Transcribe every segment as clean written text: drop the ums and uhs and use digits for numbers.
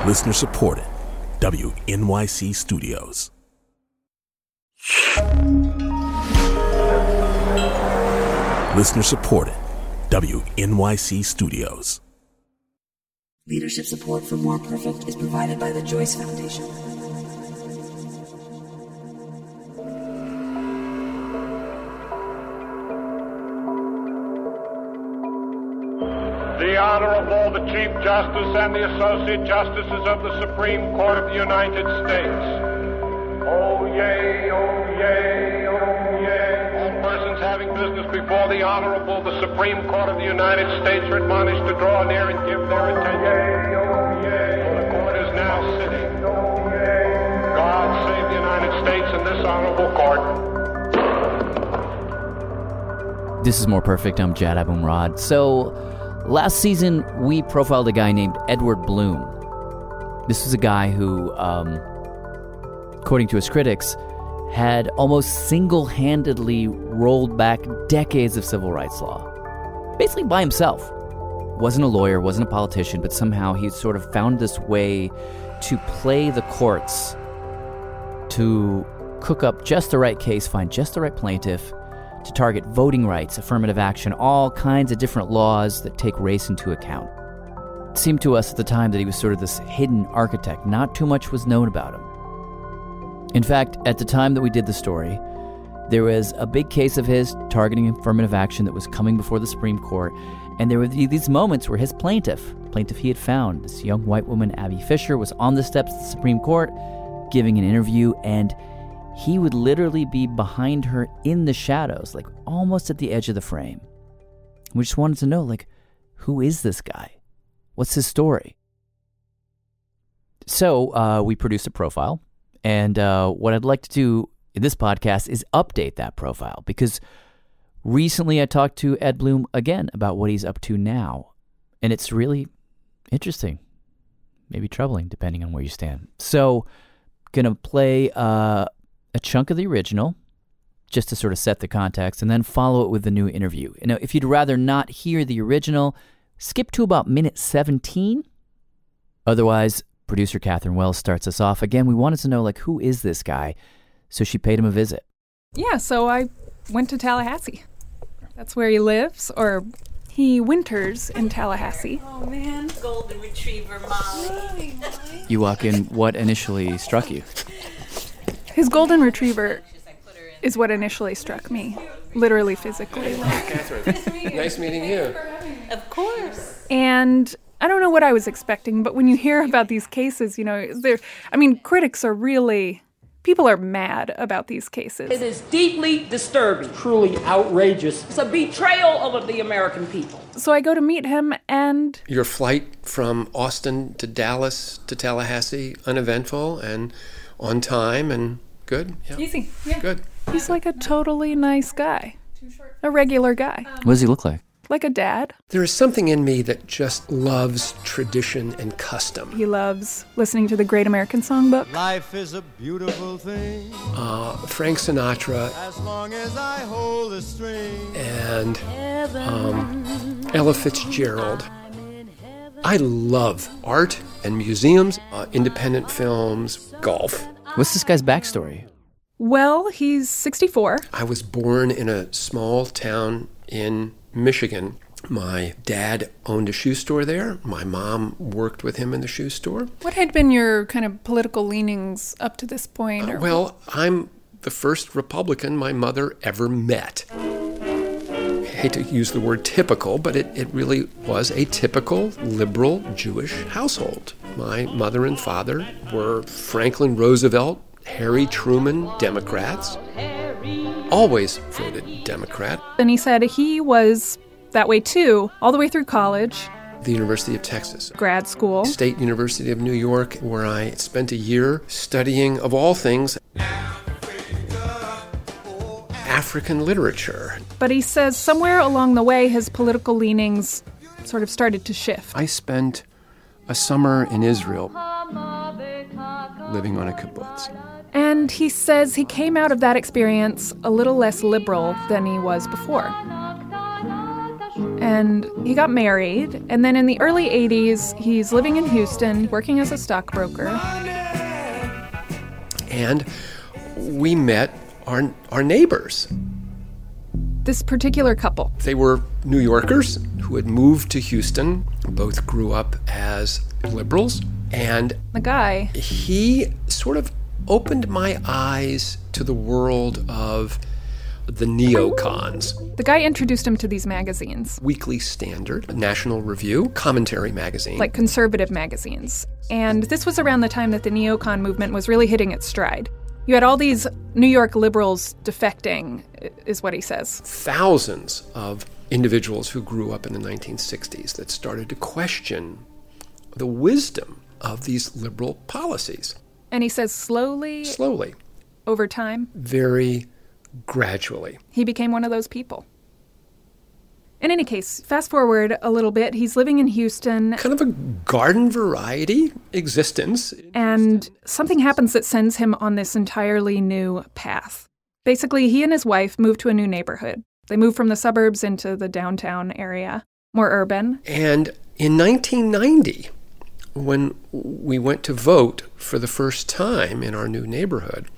Listener supported. WNYC Studios. Listener supported. WNYC Studios. Leadership support for More Perfect is provided by the Joyce Foundation. The Honorable, the Chief Justice and the Associate Justices of the Supreme Court of the United States. Oh, yay, oh, yay, oh, yay. All persons having business before the Honorable, the Supreme Court of the United States are admonished to draw near and give their attention. Yay, oh, yay. For the court is now sitting. Oh, yay. God save the United States and this Honorable Court. This is More Perfect. I'm Jad Abumrad. So, last season, we profiled a guy named Edward Bloom. This was a guy who, according to his critics, had almost single-handedly rolled back decades of civil rights law. Basically by himself. Wasn't a lawyer, wasn't a politician, but somehow he sort of found this way to play the courts, to cook up just the right case, find just the right plaintiff, to target voting rights, affirmative action, all kinds of different laws that take race into account. It seemed to us at the time that he was sort of this hidden architect. Not too much was known about him. In fact, at the time that we did the story, there was a big case of his targeting affirmative action that was coming before the Supreme Court, and there were these moments where his plaintiff he had found, this young white woman, Abby Fisher, was on the steps of the Supreme Court giving an interview, and he would literally be behind her in the shadows, like almost at the edge of the frame. We just wanted to know, like, who is this guy? What's his story? So we produced a profile, and what I'd like to do in this podcast is update that profile, because recently I talked to Ed Bloom again about what he's up to now, and it's really interesting, maybe troubling, depending on where you stand. So, gonna play a chunk of the original, just to sort of set the context, and then follow it with the new interview. Now, if you'd rather not hear the original, skip to about minute 17. Otherwise, producer Catherine Wells starts us off. Again, we wanted to know, like, who is this guy? So she paid him a visit. Yeah, so I went to Tallahassee. That's where he lives, or he winters in Tallahassee. Oh, man. Golden Retriever, Molly. You walk in, what initially struck you? His golden retriever is what initially struck me, literally physically. Catherine, nice meeting you. Of course. And I don't know what I was expecting, but when you hear about these cases, you know, critics are really, people are mad about these cases. It is deeply disturbing. Truly outrageous. It's a betrayal of the American people. So I go to meet him, and Your flight from Austin to Dallas to Tallahassee, uneventful and on time and good? Yeah. easy. Yeah. Good. He's like a totally nice guy, a regular guy, What does he look like? like a dad. There is something in me that just loves tradition and custom. He loves listening to the Great American Songbook. Life is a beautiful thing. Frank Sinatra As long as I hold the string. and Ella Fitzgerald. I love art and museums, independent films, golf. What's this guy's backstory? Well, he's 64. I was born in a small town in Michigan. My dad owned a shoe store there. My mom worked with him in the shoe store. What had been your kind of political leanings up to this point? Well, I'm the first Republican my mother ever met. I hate to use the word typical, but it really was a typical liberal Jewish household. My mother and father were Franklin Roosevelt, Harry Truman Democrats. Always voted Democrat. And he said he was that way too, all the way through college, The University of Texas. grad school. State University of New York, where I spent a year studying, of all things, African literature. But he says somewhere along the way, his political leanings sort of started to shift. I spent a summer in Israel living on a kibbutz. And he says he came out of that experience a little less liberal than he was before. and he got married. And then in the early 80s, he's living in Houston, working as a stockbroker. And we met our neighbors. This particular couple. They were New Yorkers who had moved to Houston. Both grew up as liberals. And the guy, he sort of opened my eyes to the world of the neocons. The guy introduced him to these magazines. Weekly Standard, National Review, Commentary magazine. Like conservative magazines. And this was around the time that the neocon movement was really hitting its stride. You had all these New York liberals defecting, is what he says. Thousands of individuals who grew up in the 1960s that started to question the wisdom of these liberal policies. And he says slowly, over time, very gradually, he became one of those people. In any case, fast forward a little bit, he's living in Houston. Kind of a garden variety existence. And something happens that sends him on this entirely new path. Basically, he and his wife moved to a new neighborhood. They moved from the suburbs into the downtown area, more urban. And in 1990, when we went to vote for the first time in our new neighborhood,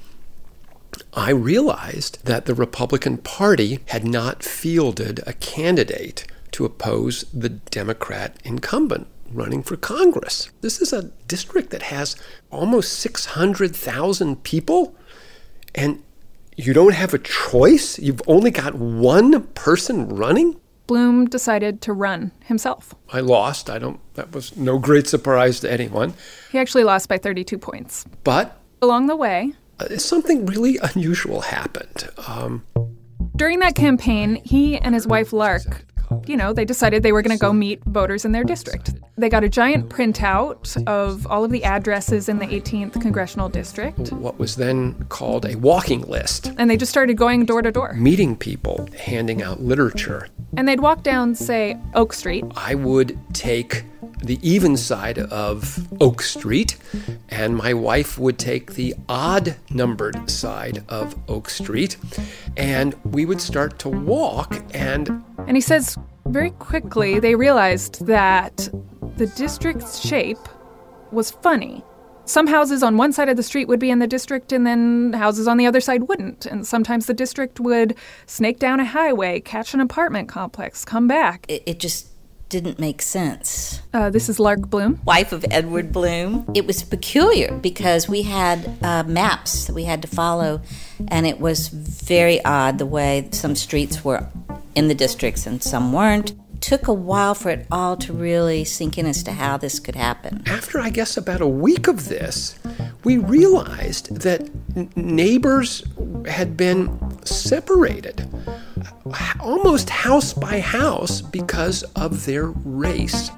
I realized that the Republican Party had not fielded a candidate to oppose the Democrat incumbent running for Congress. This is a district that has almost 600,000 people, and you don't have a choice? You've only got one person running? Bloom decided to run himself. I lost. That was no great surprise to anyone. He actually lost by 32 points. But along the way, something really unusual happened. During that campaign, he and his wife Lark, they decided they were going to go meet voters in their district. They got a giant printout of all of the addresses in the 18th Congressional District. What was then called a walking list. And they just started going door to door. Meeting people, handing out literature. And they'd walk down, say, Oak Street. I would take the even side of Oak Street, and my wife would take the odd-numbered side of Oak Street, and we would start to walk, and he says very quickly they realized that the district's shape was funny. Some houses on one side of the street would be in the district, and then houses on the other side wouldn't. And sometimes the district would snake down a highway, catch an apartment complex, come back. It just didn't make sense. This is Lark Bloom, wife of Edward Bloom. It was peculiar because we had maps that we had to follow, and it was very odd the way some streets were in the districts and some weren't. Took a while for it all to really sink in as to how this could happen. After, I guess, about a week of this, we realized that neighbors had been separated, almost house by house, because of their race.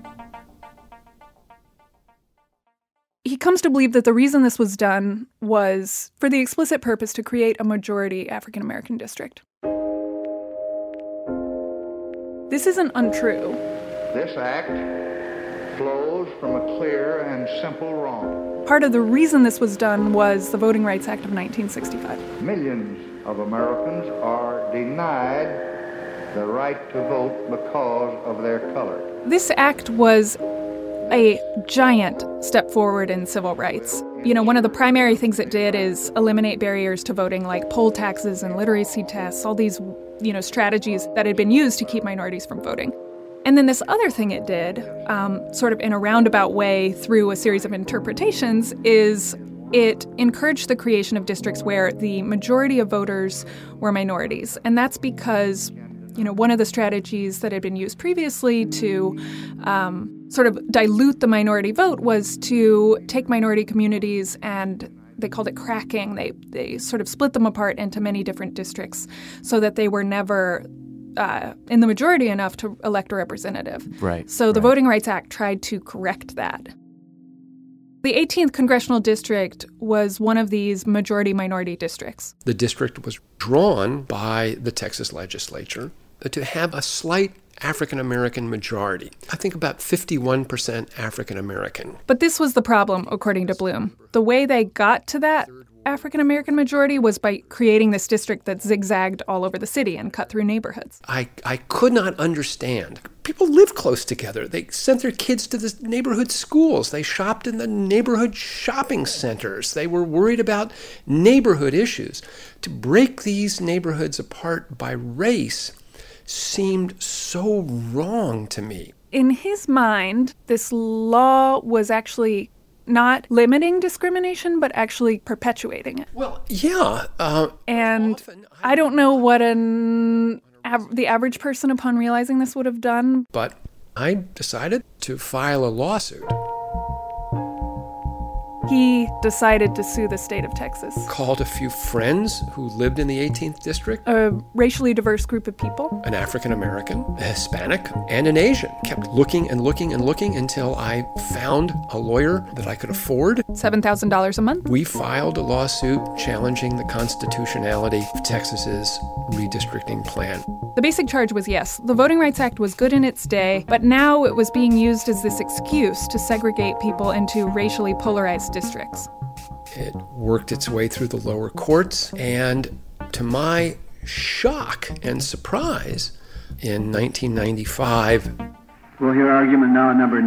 He comes to believe that the reason this was done was for the explicit purpose to create a majority African American district. This isn't untrue. This act flows from a clear and simple wrong. Part of the reason this was done was the Voting Rights Act of 1965. Millions of Americans are denied the right to vote because of their color. This act was a giant step forward in civil rights. One of the primary things it did is eliminate barriers to voting, like poll taxes and literacy tests, all these, strategies that had been used to keep minorities from voting. And then this other thing it did, sort of in a roundabout way through a series of interpretations, is it encouraged the creation of districts where the majority of voters were minorities. And that's because, one of the strategies that had been used previously to sort of dilute the minority vote was to take minority communities, and they called it cracking. They sort of split them apart into many different districts so that they were never in the majority enough to elect a representative. Right. So the Voting Rights Act tried to correct that. The 18th Congressional District was one of these majority-minority districts. The district was drawn by the Texas legislature to have a slight African-American majority. I think about 51% African-American. But this was the problem, according to Bloom. The way they got to that African-American majority was by creating this district that zigzagged all over the city and cut through neighborhoods. I could not understand. People live close together. They sent their kids to the neighborhood schools. They shopped in the neighborhood shopping centers. They were worried about neighborhood issues. To break these neighborhoods apart by race seemed so wrong to me. In his mind, this law was actually not limiting discrimination, but actually perpetuating it. Well, yeah. And I don't know what the average person upon realizing this would have done. But I decided to file a lawsuit. He decided to sue the state of Texas. Called a few friends who lived in the 18th district. A racially diverse group of people. An African-American, a Hispanic, and an Asian. Kept looking and looking and looking until I found a lawyer that I could afford. $7,000 a month. We filed a lawsuit challenging the constitutionality of Texas's redistricting plan. The basic charge was yes, the Voting Rights Act was good in its day, but now it was being used as this excuse to segregate people into racially polarized districts. It worked its way through the lower courts, and to my shock and surprise, in 1995... We'll hear argument now number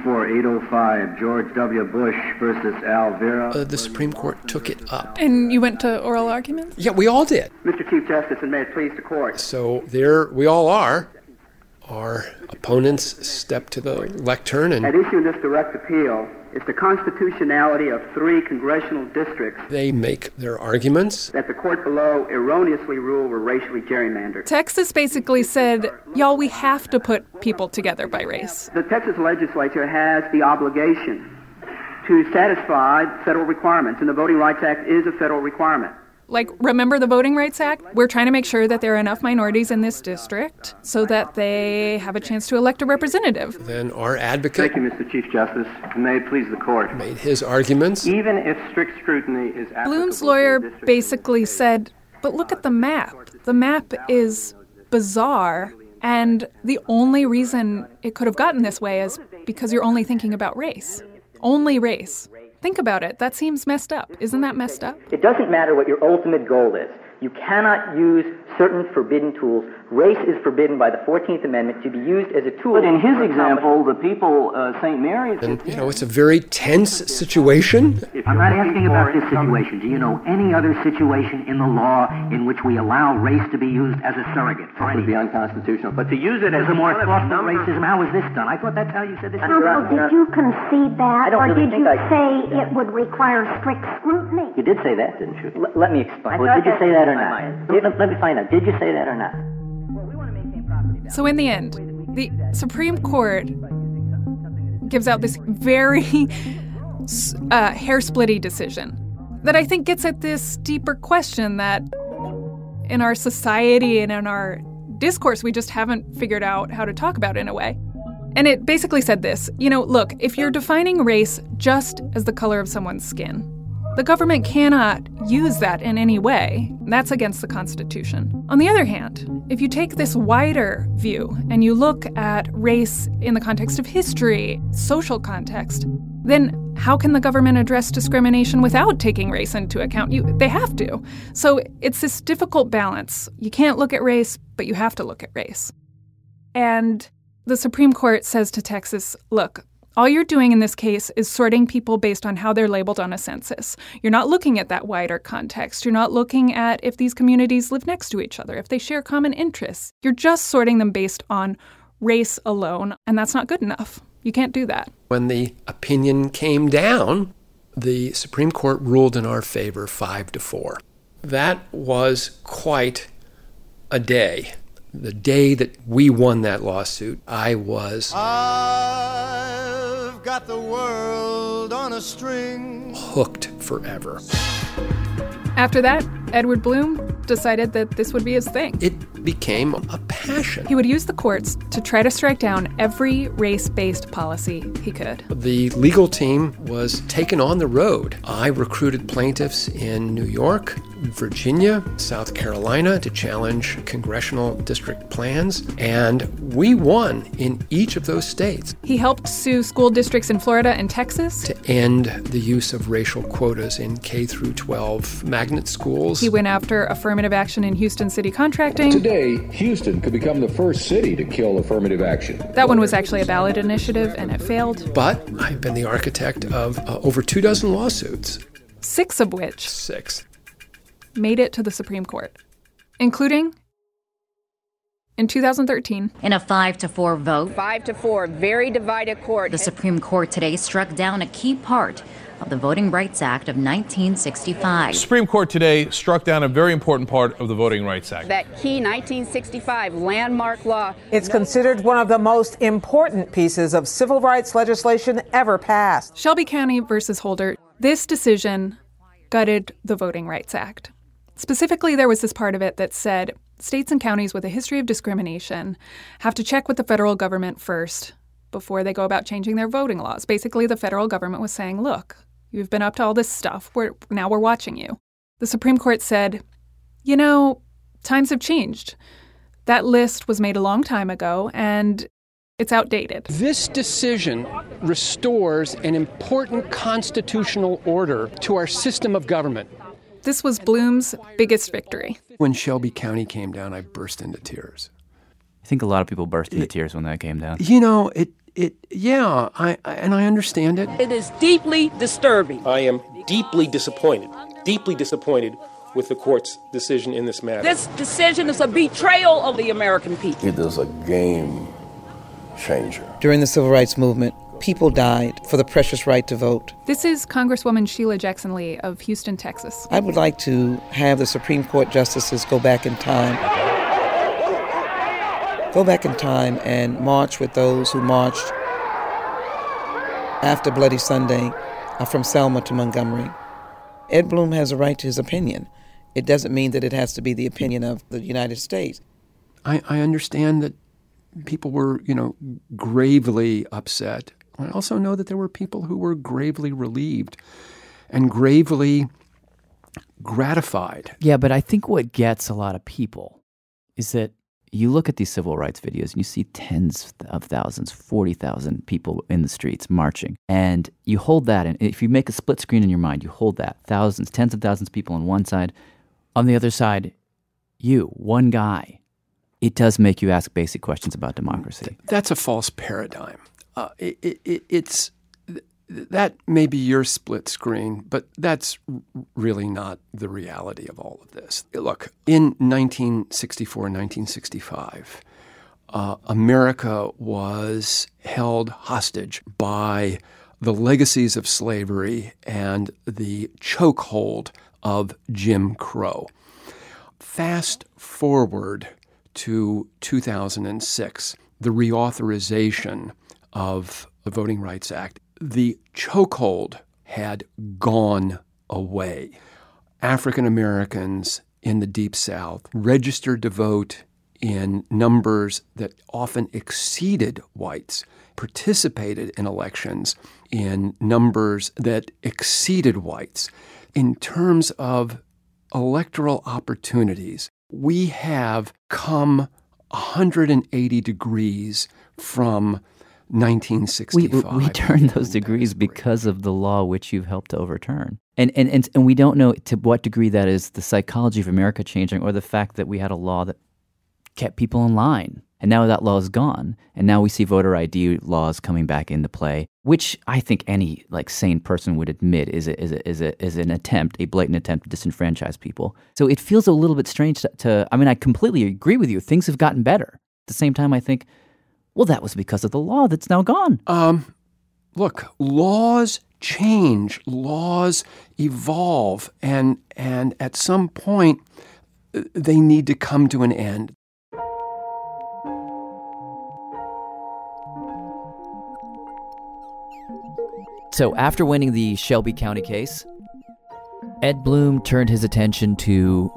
94-805, George W. Bush versus Al Vera. The Supreme Court took it up. And you went to oral arguments? Yeah, we all did. Mr. Chief Justice, and may it please the court. So there we all are. Our opponents step to the lectern and... At issue in this direct appeal is the constitutionality of 3 congressional districts. They make their arguments. That the court below erroneously ruled were racially gerrymandered. Texas basically said, y'all, we have to put people together by race. The Texas legislature has the obligation to satisfy federal requirements, and the Voting Rights Act is a federal requirement. Like, remember the Voting Rights Act? We're trying to make sure that there are enough minorities in this district so that they have a chance to elect a representative. Then our advocate... Thank you, Mr. Chief Justice, and may it please the court. Made his arguments. Even if strict scrutiny is applicable... Bloom's lawyer basically said, but look at the map. The map is bizarre, and the only reason it could have gotten this way is because you're only thinking about race. Only race. Think about it. That seems messed up. Isn't that messed up? It doesn't matter what your ultimate goal is. You cannot use certain forbidden tools. Race is forbidden by the 14th Amendment to be used as a tool. But in his example, the people, St. Mary's... And, it's a very tense situation. I'm not asking about this situation. Do you know any other situation in the law in which we allow race to be used as a surrogate for anything? It would be unconstitutional. But to use it as a more thoughtful racism, how is this done? I thought that's how you said this. Counsel, did you concede that, or did you say it would require strict scrutiny? You did say that, didn't you? Let me explain. Well, did you say that or not? Let me find out. Did you say that or not? So in the end, the Supreme Court gives out this very hair-splitty decision that I think gets at this deeper question that in our society and in our discourse, we just haven't figured out how to talk about in a way. And it basically said this, look, if you're defining race just as the color of someone's skin, the government cannot use that in any way. That's against the Constitution. On the other hand, if you take this wider view and you look at race in the context of history, social context, then how can the government address discrimination without taking race into account? They have to. So it's this difficult balance. You can't look at race, but you have to look at race. And the Supreme Court says to Texas, look, all you're doing in this case is sorting people based on how they're labeled on a census. You're not looking at that wider context. You're not looking at if these communities live next to each other, if they share common interests. You're just sorting them based on race alone, and that's not good enough. You can't do that. When the opinion came down, the Supreme Court ruled in our favor 5-4. That was quite a day. The day that we won that lawsuit, I've got the world on a string. Hooked forever. After that, Edward Bloom decided that this would be his thing. It became a passion. He would use the courts to try to strike down every race-based policy he could. The legal team was taken on the road. I recruited plaintiffs in New York, Virginia, South Carolina to challenge congressional district plans, and we won in each of those states. He helped sue school districts in Florida and Texas to end the use of racial quotas in K through 12 magnet schools. He went after affirmative action in Houston city contracting. Today, Houston could become the first city to kill affirmative action. That one was actually a ballot initiative, and it failed. But I've been the architect of over 24 lawsuits. 6 of which made it to the Supreme Court, including in 2013. In a 5-4 vote, 5-4, very divided court. The Supreme Court today struck down a key part of the Voting Rights Act of 1965. The Supreme Court today struck down a very important part of the Voting Rights Act. That key 1965 landmark law. It's considered one of the most important pieces of civil rights legislation ever passed. Shelby County versus Holder. This decision gutted the Voting Rights Act. Specifically, there was this part of it that said states and counties with a history of discrimination have to check with the federal government first before they go about changing their voting laws. Basically, the federal government was saying, look, you've been up to all this stuff. Now we're watching you. The Supreme Court said, you know, times have changed. That list was made a long time ago, and it's outdated. This decision restores an important constitutional order to our system of government. This was Bloom's biggest victory. When Shelby County came down, I burst into tears. I think a lot of people burst into tears when that came down. You know, I understand it. It is deeply disturbing. I am deeply disappointed with the court's decision in this matter. This decision is a betrayal of the American people. It is a game changer. During the Civil Rights Movement, people died for the precious right to vote. This is Congresswoman Sheila Jackson Lee of Houston, Texas. I would like to have the Supreme Court justices go back in time and march with those who marched after Bloody Sunday from Selma to Montgomery. Ed Bloom has a right to his opinion. It doesn't mean that it has to be the opinion of the United States. I understand that people were, gravely upset. I also know that there were people who were gravely relieved and gravely gratified. Yeah, but I think what gets a lot of people is that you look at these civil rights videos and you see tens of thousands, 40,000 people in the streets marching. And you hold that, and if you make a split screen in your mind, you hold that. Thousands, tens of thousands of people on one side. On the other side, you, one guy. It does make you ask basic questions about democracy. That's a false paradigm. It's that may be your split screen, but that's really not the reality of all of this. Look, in 1964 and 1965, America was held hostage by the legacies of slavery and the chokehold of Jim Crow. Fast forward to 2006, the reauthorization of the Voting Rights Act. The chokehold had gone away. African Americans in the Deep South registered to vote in numbers that often exceeded whites, participated in elections in numbers that exceeded whites. In terms of electoral opportunities, we have come 180 degrees from 1965. We turned those degrees because of the law which you've helped to overturn. And we don't know to what degree that is the psychology of America changing or the fact that we had a law that kept people in line. And now that law is gone. And now we see voter ID laws coming back into play, which I think any sane person would admit is an attempt, a blatant attempt to disenfranchise people. So it feels a little bit strange to I completely agree with you. Things have gotten better. At the same time, I think, well, that was because of the law that's now gone. Look, laws change, laws evolve, and at some point, they need to come to an end. So after winning the Shelby County case, Ed Bloom turned his attention to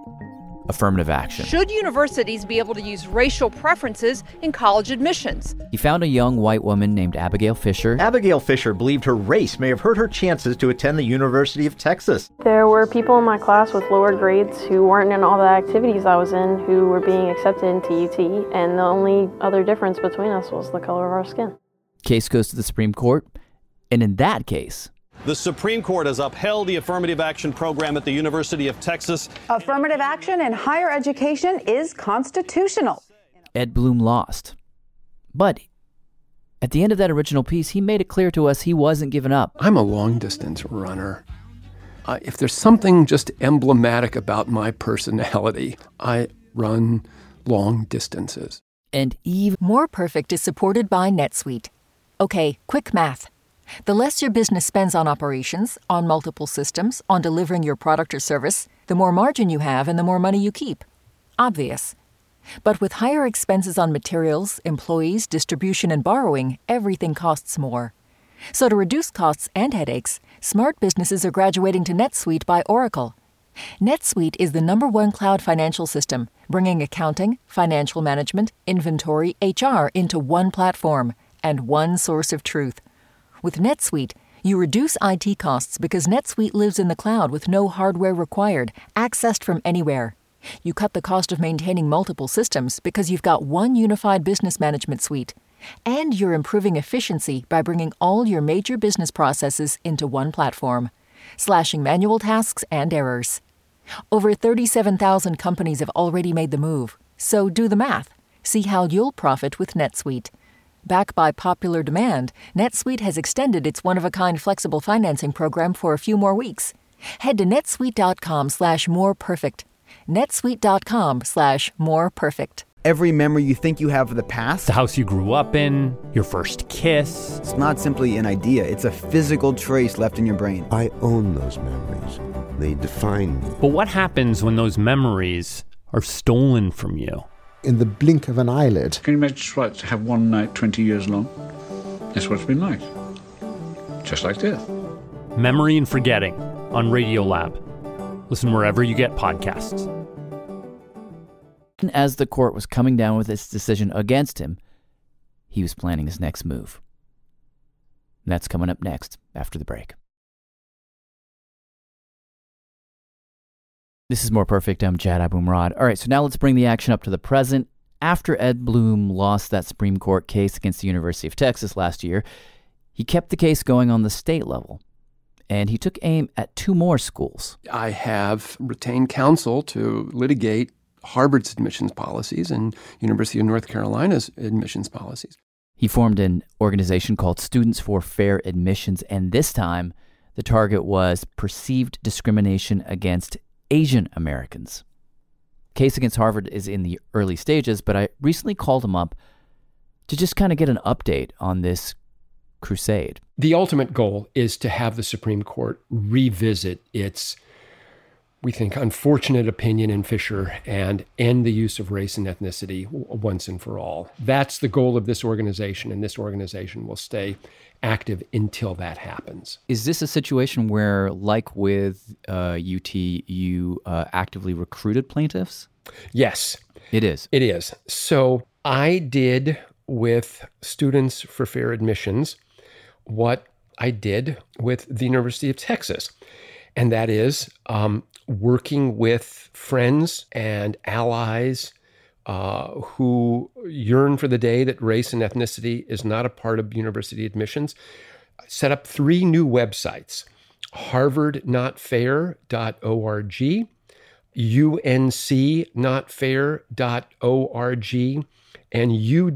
affirmative action. Should universities be able to use racial preferences in college admissions? He found a young white woman named Abigail Fisher. Abigail Fisher believed her race may have hurt her chances to attend the University of Texas. There were people in my class with lower grades who weren't in all the activities I was in who were being accepted into UT, and the only other difference between us was the color of our skin. Case goes to the Supreme Court, and in that case, the Supreme Court has upheld the affirmative action program at the University of Texas. Affirmative action in higher education is constitutional. Ed Blum lost. But at the end of that original piece, he made it clear to us he wasn't giving up. I'm a long-distance runner. If there's something just emblematic about my personality, I run long distances. And Eve... More Perfect is supported by NetSuite. Okay, quick math. The less your business spends on operations, on multiple systems, on delivering your product or service, the more margin you have and the more money you keep. Obvious. But with higher expenses on materials, employees, distribution, and borrowing, everything costs more. So to reduce costs and headaches, smart businesses are graduating to NetSuite by Oracle. NetSuite is the #1 cloud financial system, bringing accounting, financial management, inventory, HR into one platform and one source of truth. With NetSuite, you reduce IT costs because NetSuite lives in the cloud with no hardware required, accessed from anywhere. You cut the cost of maintaining multiple systems because you've got one unified business management suite. And you're improving efficiency by bringing all your major business processes into one platform, slashing manual tasks and errors. Over 37,000 companies have already made the move. So do the math. See how you'll profit with NetSuite. Backed by popular demand, NetSuite has extended its one-of-a-kind flexible financing program for a few more weeks. Head to netsuite.com/moreperfect. netsuite.com/moreperfect. Every memory you think you have of the past, the house you grew up in, your first kiss. It's not simply an idea, it's a physical trace left in your brain. I own those memories. They define me. But what happens when those memories are stolen from you? In the blink of an eyelid. Can you imagine what to have one night 20 years long? That's what it's been like. Just like death. Memory and Forgetting on Radiolab. Listen wherever you get podcasts. As the court was coming down with its decision against him, he was planning his next move. And that's coming up next after the break. This is More Perfect. I'm Jad Abumrad. All right, so now let's bring the action up to the present. After Ed Blum lost that Supreme Court case against the University of Texas last year, he kept the case going on the state level, and he took aim at 2 more schools. I have retained counsel to litigate Harvard's admissions policies and University of North Carolina's admissions policies. He formed an organization called Students for Fair Admissions, and this time the target was perceived discrimination against Asian Americans. Case against Harvard is in the early stages, but I recently called him up to just kind of get an update on this crusade. The ultimate goal is to have the Supreme Court revisit its, we think, unfortunate opinion in Fisher and end the use of race and ethnicity once and for all. That's the goal of this organization, and this organization will stay active until that happens. Is this a situation where, like with UT, you actively recruited plaintiffs? Yes. It is. It is. So I did with Students for Fair Admissions what I did with the University of Texas, and that is working with friends and allies who yearn for the day that race and ethnicity is not a part of university admissions, set up 3 new websites: harvardnotfair.org, uncnotfair.org, and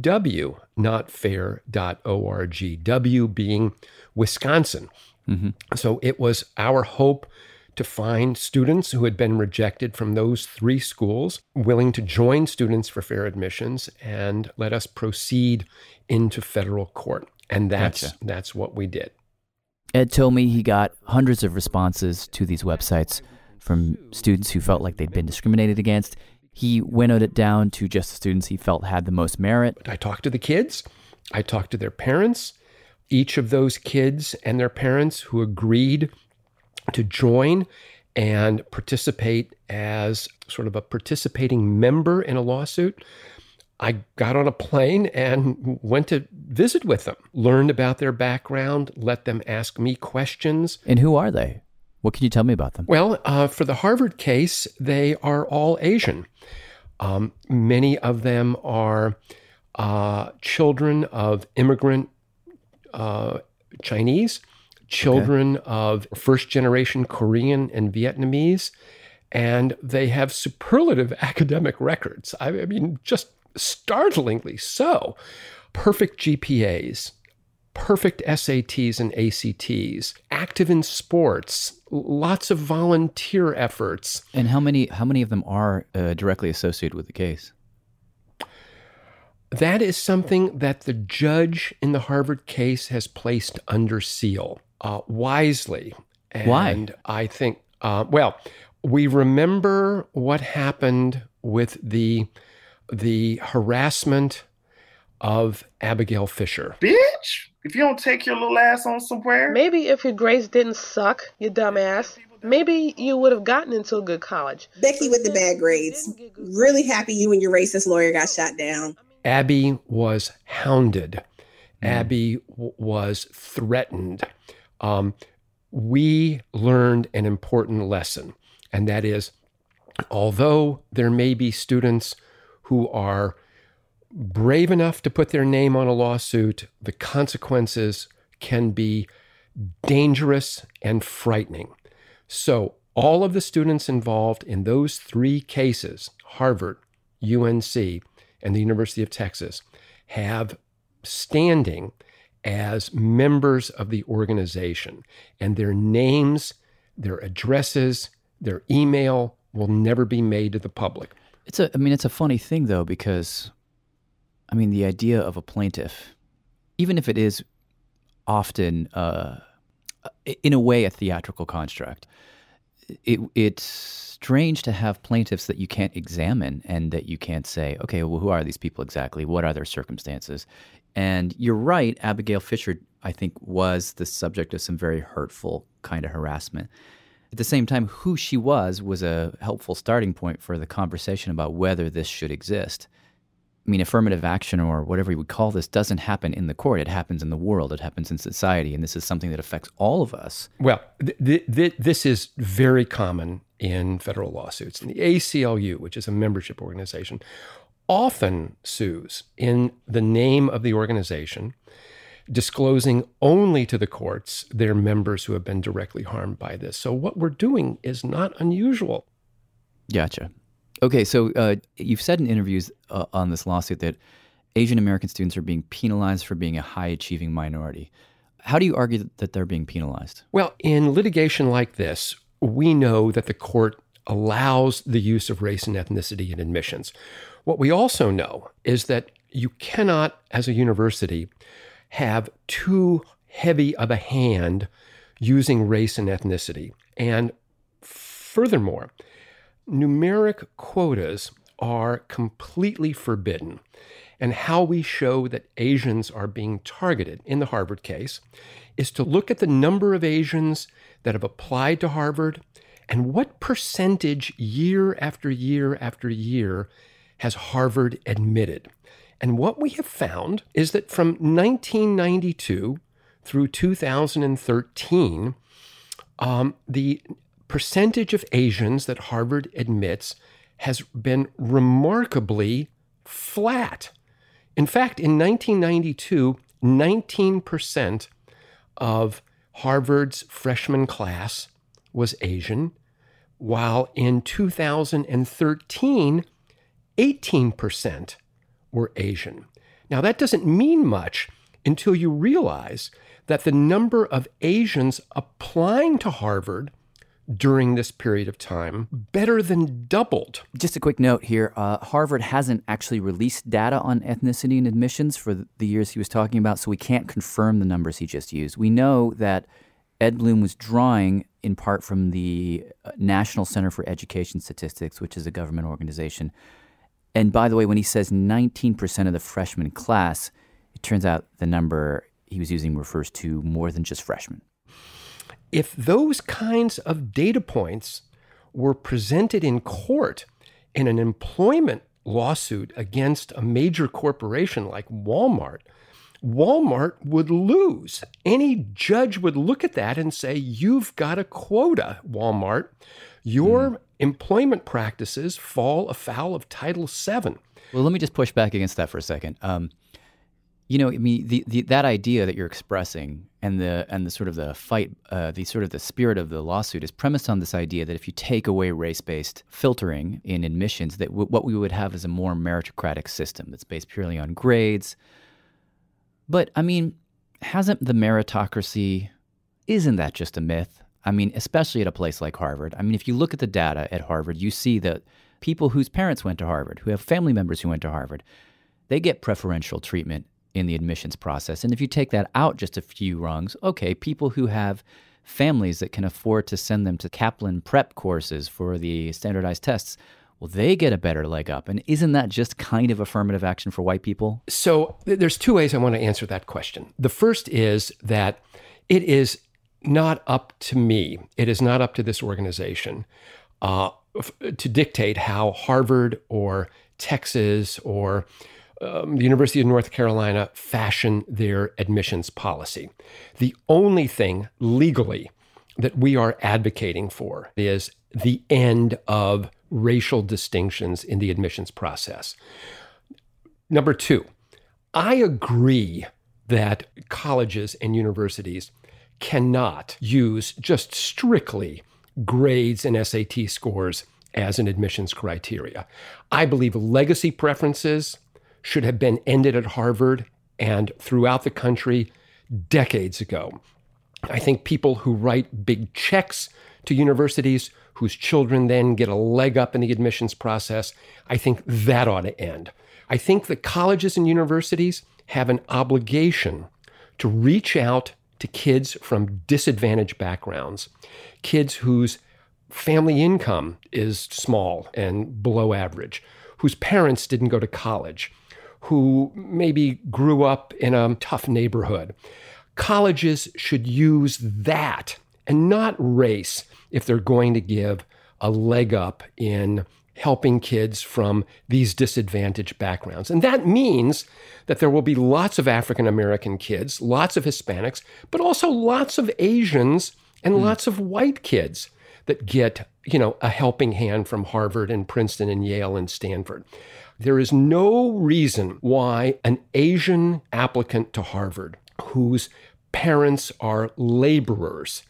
uwnotfair.org, W being Wisconsin. Mm-hmm. So it was our hope to find students who had been rejected from those 3 schools, willing to join Students for Fair Admissions and let us proceed into federal court. And that's what we did. Ed told me he got hundreds of responses to these websites from students who felt like they'd been discriminated against. He winnowed it down to just the students he felt had the most merit. I talked to the kids. I talked to their parents. Each of those kids and their parents who agreed to join and participate as sort of a participating member in a lawsuit I got on a plane and went to visit with them, learned about their background, let them ask me questions. And who are they? What can you tell me about them? Well, for the Harvard case, they are all Asian. Many of them are children of immigrant Chinese, children of first-generation Korean and Vietnamese, and they have superlative academic records. I mean, just startlingly so. Perfect GPAs, perfect SATs and ACTs, active in sports, lots of volunteer efforts. And how many of them are directly associated with the case? That is something that the judge in the Harvard case has placed under seal wisely. And why? I think, we remember what happened with the harassment of Abigail Fisher. Bitch, if you don't take your little ass on somewhere. Maybe if your grades didn't suck, you dumbass, maybe you would have gotten into a good college. Becky with the bad grades. Really happy you and your racist lawyer got shot down. Abby was hounded. Abby was threatened. We learned an important lesson, and that is, although there may be students who are brave enough to put their name on a lawsuit, the consequences can be dangerous and frightening. So all of the students involved in those three cases, Harvard, UNC, and the University of Texas, have standing as members of the organization, and their names, their addresses, their email will never be made to the public. It's a funny thing, though, because, the idea of a plaintiff, even if it is often, in a way, a theatrical construct, it's strange to have plaintiffs that you can't examine and that you can't say, okay, well, who are these people exactly? What are their circumstances? And you're right, Abigail Fisher, I think, was the subject of some very hurtful kind of harassment. At the same time, who she was a helpful starting point for the conversation about whether this should exist. Affirmative action, or whatever you would call this, doesn't happen in the court. It happens in the world. It happens in society. And this is something that affects all of us. Well, this is very common in federal lawsuits. And the ACLU, which is a membership organization, often sues in the name of the organization, disclosing only to the courts their members who have been directly harmed by this. So what we're doing is not unusual. Gotcha. Okay, so you've said in interviews on this lawsuit that Asian American students are being penalized for being a high-achieving minority. How do you argue that they're being penalized? Well, in litigation like this, we know that the court allows the use of race and ethnicity in admissions. What we also know is that you cannot, as a university, have too heavy of a hand using race and ethnicity. And furthermore, numeric quotas are completely forbidden. And how we show that Asians are being targeted in the Harvard case is to look at the number of Asians that have applied to Harvard and what percentage year after year after year has Harvard admitted. And what we have found is that from 1992 through 2013, the percentage of Asians that Harvard admits has been remarkably flat. In fact, in 1992, 19% of Harvard's freshman class was Asian, while in 2013, 18% were Asian. Now, that doesn't mean much until you realize that the number of Asians applying to Harvard during this period of time better than doubled. Just a quick note here. Harvard hasn't actually released data on ethnicity and admissions for the years he was talking about, so we can't confirm the numbers he just used. We know that Ed Blum was drawing in part from the National Center for Education Statistics, which is a government organization. And by the way, when he says 19% of the freshman class, it turns out the number he was using refers to more than just freshmen. If those kinds of data points were presented in court in an employment lawsuit against a major corporation like Walmart, Walmart would lose. Any judge would look at that and say, you've got a quota, Walmart. Your employment practices fall afoul of Title VII. Well, let me just push back against that for a second. That idea that you're expressing and the sort of the fight, the spirit of the lawsuit is premised on this idea that if you take away race-based filtering in admissions, that what we would have is a more meritocratic system that's based purely on grades. But I mean, hasn't the meritocracy, isn't that just a myth? I mean, especially at a place like Harvard. I mean, if you look at the data at Harvard, you see that people whose parents went to Harvard, who have family members who went to Harvard, they get preferential treatment in the admissions process. And if you take that out just a few rungs, okay, people who have families that can afford to send them to Kaplan prep courses for the standardized tests, well, they get a better leg up. And isn't that just kind of affirmative action for white people? So there's two ways I want to answer that question. The first is that it is not up to me, it is not up to this organization to dictate how Harvard or Texas or the University of North Carolina fashion their admissions policy. The only thing legally that we are advocating for is the end of racial distinctions in the admissions process. Number two, I agree that colleges and universities cannot use just strictly grades and SAT scores as an admissions criteria. I believe legacy preferences should have been ended at Harvard and throughout the country decades ago. I think people who write big checks to universities whose children then get a leg up in the admissions process, I think that ought to end. I think that colleges and universities have an obligation to reach out to kids from disadvantaged backgrounds, kids whose family income is small and below average, whose parents didn't go to college, who maybe grew up in a tough neighborhood. Colleges should use that and not race if they're going to give a leg up in helping kids from these disadvantaged backgrounds. And that means that there will be lots of African American kids, lots of Hispanics, but also lots of Asians and lots of white kids that get, a helping hand from Harvard and Princeton and Yale and Stanford. There is no reason why an Asian applicant to Harvard whose parents are laborers,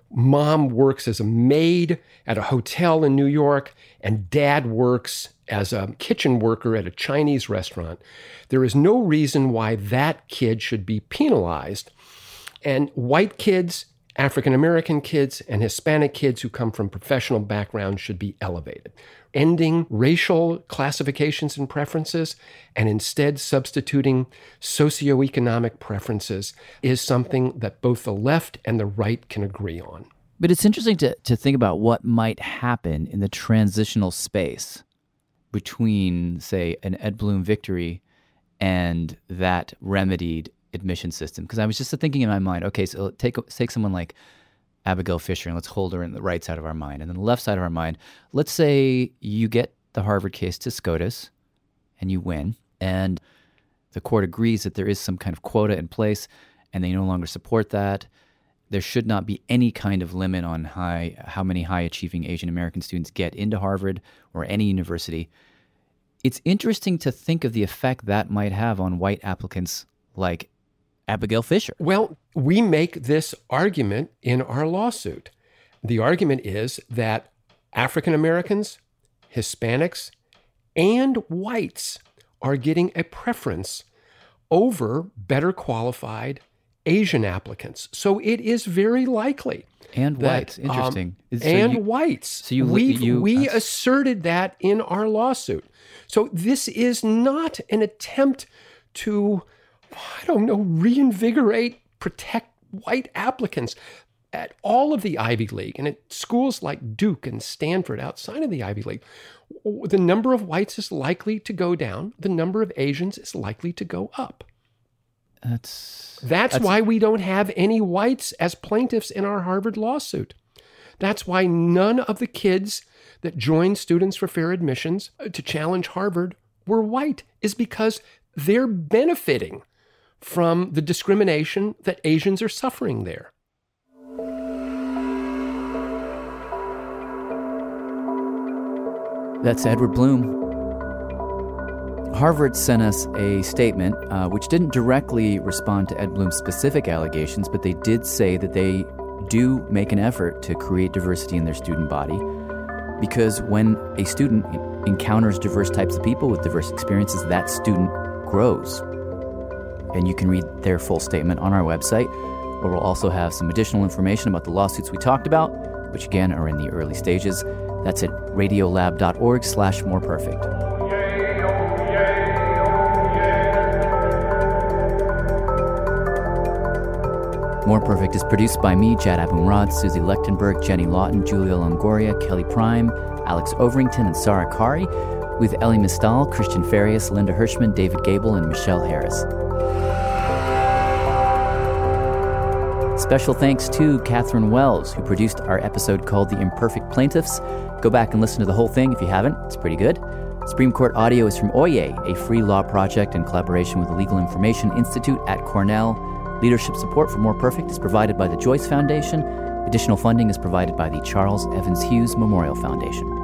mom works as a maid at a hotel in New York, and dad works as a kitchen worker at a Chinese restaurant. There is no reason why that kid should be penalized. And white kids, African American kids, and Hispanic kids who come from professional backgrounds should be elevated. Ending racial classifications and preferences and instead substituting socioeconomic preferences is something that both the left and the right can agree on. But it's interesting to think about what might happen in the transitional space between, say, an Ed Blum victory and that remedied admission system. Because I was just thinking in my mind, okay, so take someone like Abigail Fisher, and let's hold her in the right side of our mind. And then the left side of our mind, let's say you get the Harvard case to SCOTUS and you win, and the court agrees that there is some kind of quota in place and they no longer support that. There should not be any kind of limit on how many high-achieving Asian American students get into Harvard or any university. It's interesting to think of the effect that might have on white applicants like Abigail Fisher. Well, we make this argument in our lawsuit. The argument is that African Americans, Hispanics, and whites are getting a preference over better qualified Asian applicants. So it is very likely. And whites, interesting. Whites. So we asserted that in our lawsuit. So this is not an attempt to, reinvigorate, protect white applicants. At all of the Ivy League and at schools like Duke and Stanford outside of the Ivy League, the number of whites is likely to go down. The number of Asians is likely to go up. That's why we don't have any whites as plaintiffs in our Harvard lawsuit. That's why none of the kids that joined Students for Fair Admissions to challenge Harvard were white is because they're benefiting from the discrimination that Asians are suffering there. That's Edward Blum. Harvard sent us a statement which didn't directly respond to Ed Blum's specific allegations, but they did say that they do make an effort to create diversity in their student body, because when a student encounters diverse types of people with diverse experiences, that student grows. And you can read their full statement on our website, where we'll also have some additional information about the lawsuits we talked about, which again are in the early stages. That's at radiolab.org/moreperfect. More Perfect is produced by me, Jad Abumrad, Susie Lechtenberg, Jenny Lawton, Julia Longoria, Kelly Prime, Alex Overington, and Sarah Kari, with Ellie Mistal, Christian Farias, Linda Hirschman, David Gable, and Michelle Harris. Special thanks to Catherine Wells, who produced our episode called The Imperfect Plaintiffs. Go back and listen to the whole thing if you haven't. It's pretty good. Supreme Court audio is from Oye, a free law project in collaboration with the Legal Information Institute at Cornell. Leadership support for More Perfect is provided by the Joyce Foundation. Additional funding is provided by the Charles Evans Hughes Memorial Foundation.